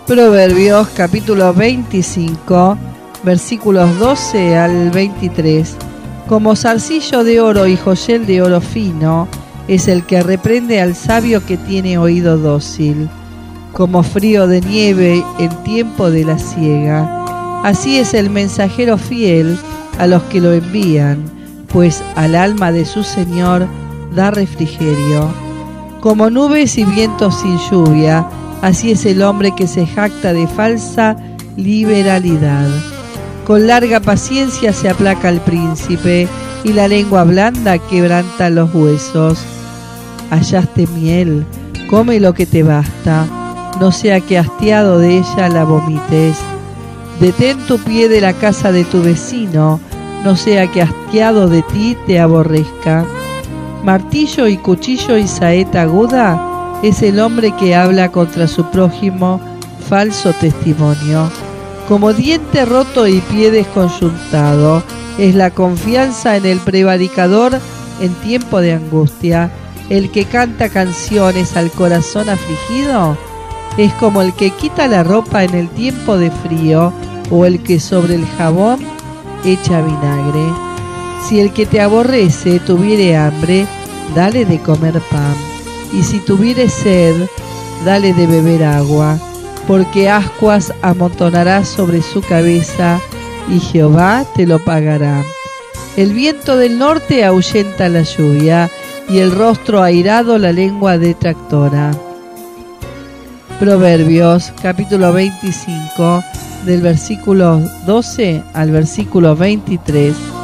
Proverbios capítulo 25, versículos 12 al 23. Como zarcillo de oro y joyel de oro fino es el que reprende al sabio que tiene oído dócil. Como frío de nieve en tiempo de la siega, así es el mensajero fiel a los que lo envían, pues al alma de su Señor da refrigerio. Como nubes y vientos sin lluvia, así es el hombre que se jacta de falsa liberalidad. Con larga paciencia se aplaca al príncipe, y la lengua blanda quebranta los huesos. Hallaste miel, come lo que te basta, no sea que hastiado de ella la vomites. Detén tu pie de la casa de tu vecino, no sea que hastiado de ti te aborrezca. Martillo y cuchillo y saeta aguda es el hombre que habla contra su prójimo falso testimonio. Como diente roto y pie desconjuntado es la confianza en el prevaricador en tiempo de angustia. El que canta canciones al corazón afligido es como el que quita la ropa en el tiempo de frío, o el que sobre el jabón echa vinagre. Si el que te aborrece tuviere hambre, dale de comer pan, y si tuviere sed, dale de beber agua, porque ascuas amontonarás sobre su cabeza, y Jehová te lo pagará. El viento del norte ahuyenta la lluvia, y el rostro airado la lengua detractora. Proverbios capítulo 25, del versículo 12 al versículo 23.